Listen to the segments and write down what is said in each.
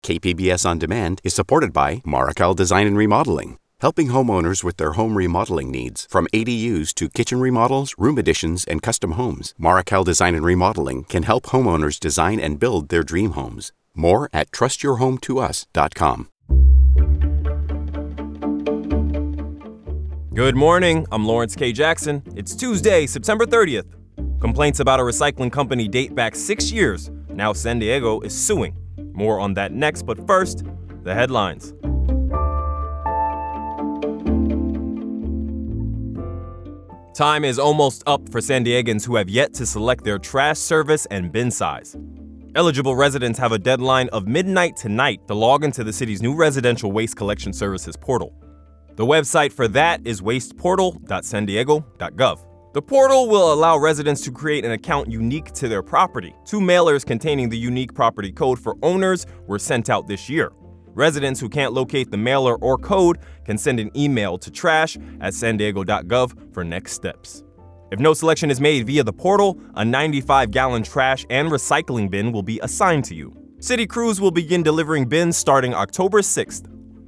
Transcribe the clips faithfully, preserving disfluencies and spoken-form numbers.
K P B S On Demand is supported by Marrokal Design and Remodeling, helping homeowners with their home remodeling needs. From A D Us to kitchen remodels, room additions, and custom homes, Marrokal Design and Remodeling can help homeowners design and build their dream homes. More at trust your home to us dot com. Good morning, I'm Lawrence K. Jackson. It's Tuesday, September thirtieth. Complaints about a recycling company date back six years. Now San Diego is suing. More on that next, but first, the headlines. Time is almost up for San Diegans who have yet to select their trash service and bin size. Eligible residents have a deadline of midnight tonight to log into the city's new residential waste collection services portal. The website for that is waste portal dot san diego dot gov. The portal will allow residents to create an account unique to their property. Two mailers containing the unique property code for owners were sent out this year. Residents who can't locate the mailer or code can send an email to trash at san diego dot gov for next steps. If no selection is made via the portal, a ninety-five gallon trash and recycling bin will be assigned to you. City crews will begin delivering bins starting October sixth.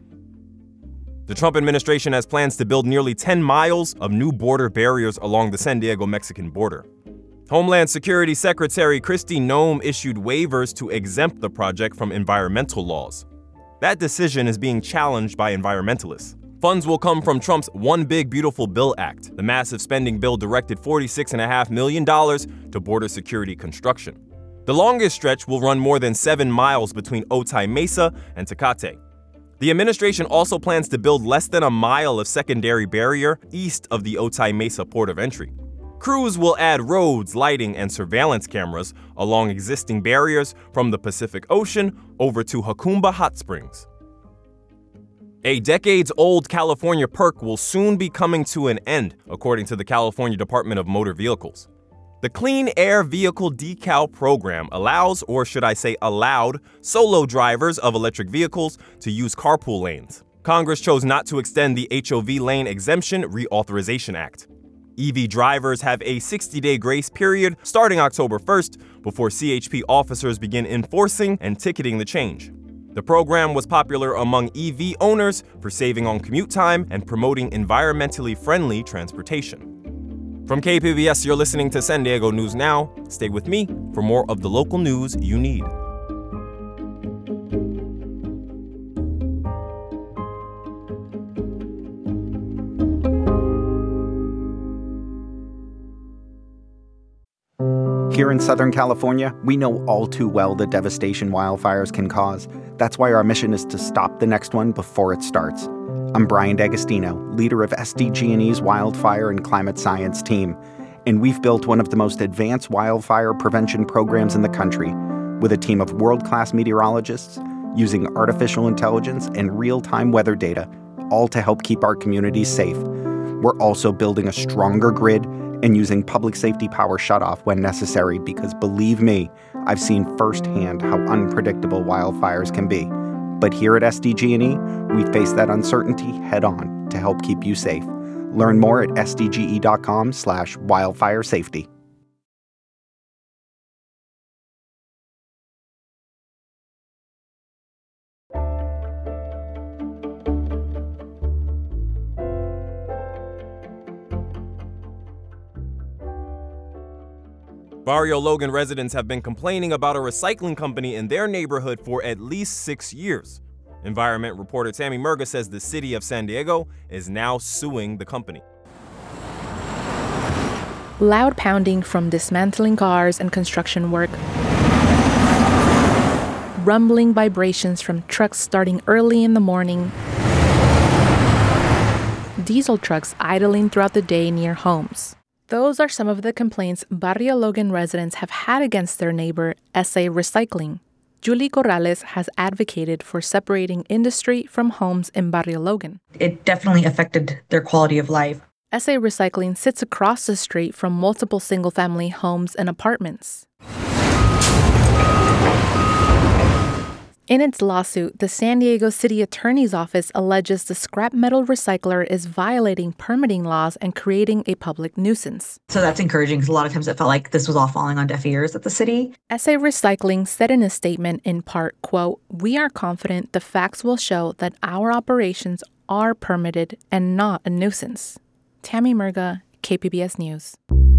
The Trump administration has plans to build nearly ten miles of new border barriers along the San Diego-Mexican border. Homeland Security Secretary Kristi Noem issued waivers to exempt the project from environmental laws. That decision is being challenged by environmentalists. Funds will come from Trump's One Big Beautiful Bill Act. The massive spending bill directed forty-six point five million dollars to border security construction. The longest stretch will run more than seven miles between Otay Mesa and Tecate. The administration also plans to build less than a mile of secondary barrier east of the Otay Mesa port of entry. Crews will add roads, lighting, and surveillance cameras along existing barriers from the Pacific Ocean over to Jacumba Hot Springs. A decades-old California perk will soon be coming to an end, according to the California Department of Motor Vehicles. The Clean Air Vehicle Decal Program allows, or should I say allowed, solo drivers of electric vehicles to use carpool lanes. Congress chose not to extend the H O V Lane Exemption Reauthorization Act. E V drivers have a sixty-day grace period starting October first before C H P officers begin enforcing and ticketing the change. The program was popular among E V owners for saving on commute time and promoting environmentally friendly transportation. From K P B S, you're listening to San Diego News Now. Stay with me for more of the local news you need. Here in Southern California, we know all too well the devastation wildfires can cause. That's why our mission is to stop the next one before it starts. I'm Brian D'Agostino, leader of S D G and E's Wildfire and Climate Science team, and we've built one of the most advanced wildfire prevention programs in the country with a team of world-class meteorologists using artificial intelligence and real-time weather data, all to help keep our communities safe. We're also building a stronger grid and using public safety power shutoff when necessary because, believe me, I've seen firsthand how unpredictable wildfires can be. But here at S D G and E, we face that uncertainty head-on to help keep you safe. Learn more at s d g e dot com slash wildfire safety. Barrio Logan residents have been complaining about a recycling company in their neighborhood for at least six years. Environment reporter Tammy Murga says the city of San Diego is now suing the company. Loud pounding from dismantling cars and construction work. Rumbling vibrations from trucks starting early in the morning. Diesel trucks idling throughout the day near homes. Those are some of the complaints Barrio Logan residents have had against their neighbor, S A Recycling. Julie Corrales has advocated for separating industry from homes in Barrio Logan. It definitely affected their quality of life. S A Recycling sits across the street from multiple single-family homes and apartments. In its lawsuit, the San Diego City Attorney's Office alleges the scrap metal recycler is violating permitting laws and creating a public nuisance. So that's encouraging because a lot of times it felt like this was all falling on deaf ears at the city. S A Recycling said in a statement in part, quote, "We are confident the facts will show that our operations are permitted and not a nuisance." Tammy Murga, K P B S News.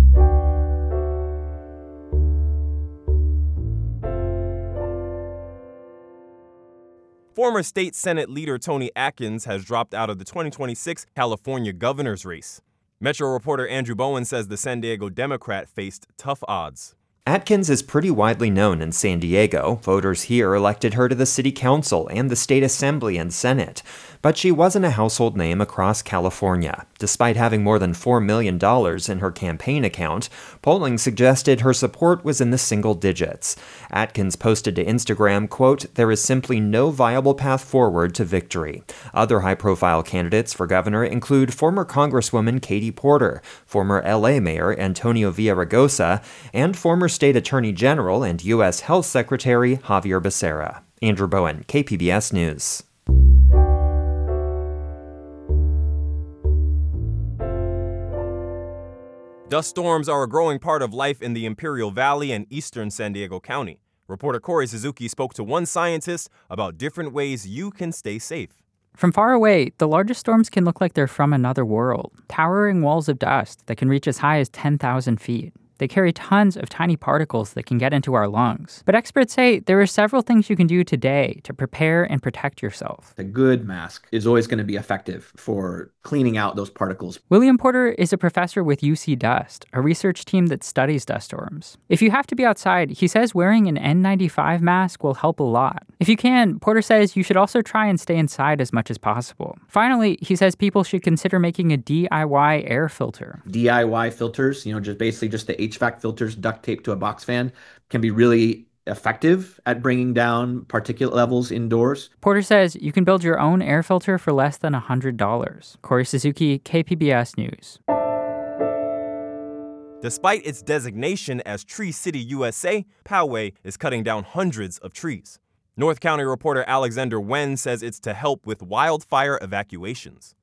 Former state Senate leader Tony Atkins has dropped out of the twenty twenty-six California governor's race. Metro reporter Andrew Bowen says the San Diego Democrat faced tough odds. Atkins is pretty widely known in San Diego. Voters here elected her to the city council and the state assembly and senate. But she wasn't a household name across California. Despite having more than four million dollars in her campaign account, polling suggested her support was in the single digits. Atkins posted to Instagram, quote, "There is simply no viable path forward to victory." Other high-profile candidates for governor include former Congresswoman Katie Porter, former L A Mayor Antonio Villaraigosa, and former State Attorney General and U S Health Secretary Javier Becerra. Andrew Bowen, K P B S News. Dust storms are a growing part of life in the Imperial Valley and eastern San Diego County. Reporter Corey Suzuki spoke to one scientist about different ways you can stay safe. From far away, the largest storms can look like they're from another world. Towering walls of dust that can reach as high as ten thousand feet. They carry tons of tiny particles that can get into our lungs. But experts say there are several things you can do today to prepare and protect yourself. A good mask is always going to be effective for cleaning out those particles. William Porter is a professor with U C Dust, a research team that studies dust storms. If you have to be outside, he says wearing an N ninety-five mask will help a lot. If you can, Porter says you should also try and stay inside as much as possible. Finally, he says people should consider making a D I Y air filter. D I Y filters, you know, just basically just the H V A C filters duct taped to a box fan, can be really effective at bringing down particulate levels indoors. Porter says you can build your own air filter for less than one hundred dollars. Corey Suzuki, K P B S News. Despite its designation as Tree City, U S A, Poway is cutting down hundreds of trees. North County reporter Alexander Wen says it's to help with wildfire evacuations.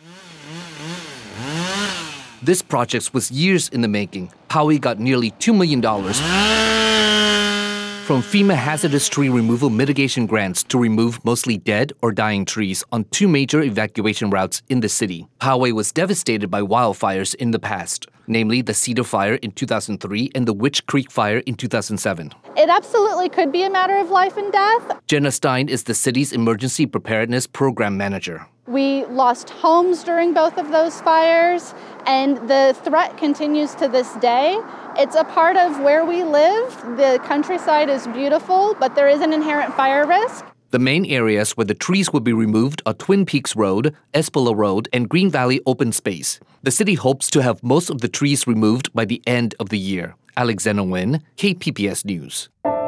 This project was years in the making. Poway got nearly two million dollars from FEMA hazardous tree removal mitigation grants to remove mostly dead or dying trees on two major evacuation routes in the city. Poway was devastated by wildfires in the past, namely the Cedar Fire in two thousand three and the Witch Creek Fire in two thousand seven. It absolutely could be a matter of life and death. Jenna Stein is the city's emergency preparedness program manager. We lost homes during both of those fires, and the threat continues to this day. It's a part of where we live. The countryside is beautiful, but there is an inherent fire risk. The main areas where the trees will be removed are Twin Peaks Road, Espala Road, and Green Valley Open Space. The city hopes to have most of the trees removed by the end of the year. Alexander Wen, K P B S News.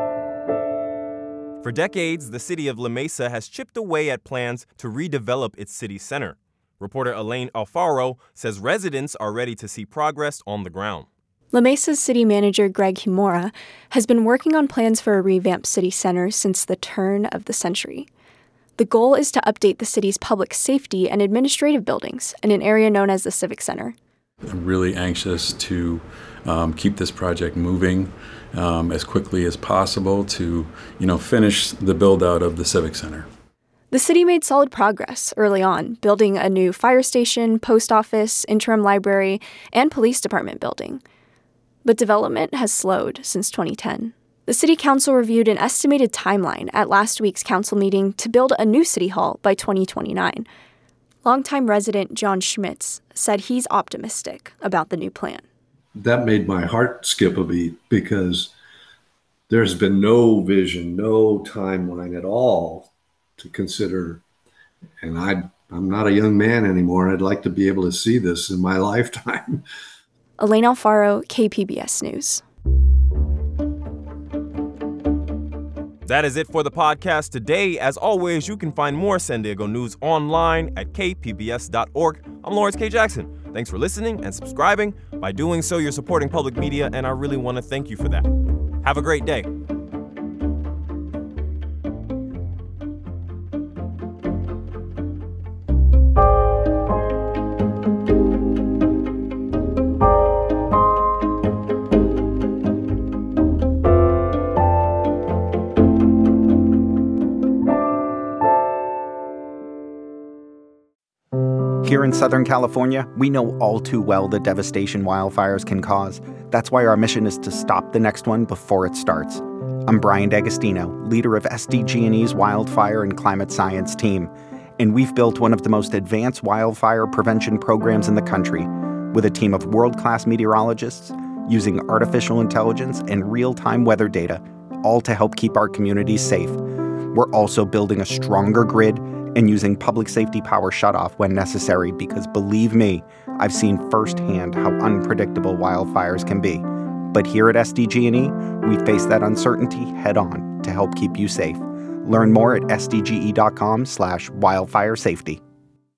For decades, the city of La Mesa has chipped away at plans to redevelop its city center. Reporter Elaine Alfaro says residents are ready to see progress on the ground. La Mesa's city manager, Greg Himura, has been working on plans for a revamped city center since the turn of the century. The goal is to update the city's public safety and administrative buildings in an area known as the Civic Center. I'm really anxious to um, keep this project moving um, as quickly as possible to, you know, finish the build-out of the Civic Center. The city made solid progress early on, building a new fire station, post office, interim library, and police department building. But development has slowed since twenty ten. The city council reviewed an estimated timeline at last week's council meeting to build a new city hall by twenty twenty-nine. Longtime resident John Schmitz said he's optimistic about the new plan. That made my heart skip a beat because there's been no vision, no timeline at all to consider. And I, I'm not a young man anymore. I'd like to be able to see this in my lifetime. Elaine Alfaro, K P B S News. That is it for the podcast today. As always, you can find more San Diego news online at k p b s dot org. I'm Lawrence K. Jackson. Thanks for listening and subscribing. By doing so, you're supporting public media, and I really want to thank you for that. Have a great day. Here in Southern California, we know all too well the devastation wildfires can cause. That's why our mission is to stop the next one before it starts. I'm Brian D'Agostino, leader of S D G and E's Wildfire and Climate Science team, and we've built one of the most advanced wildfire prevention programs in the country, with a team of world-class meteorologists using artificial intelligence and real-time weather data, all to help keep our communities safe. We're also building a stronger grid and using public safety power shutoff when necessary because, believe me, I've seen firsthand how unpredictable wildfires can be. But here at S D G and E, we face that uncertainty head-on to help keep you safe. Learn more at sdge.com slash wildfire safety.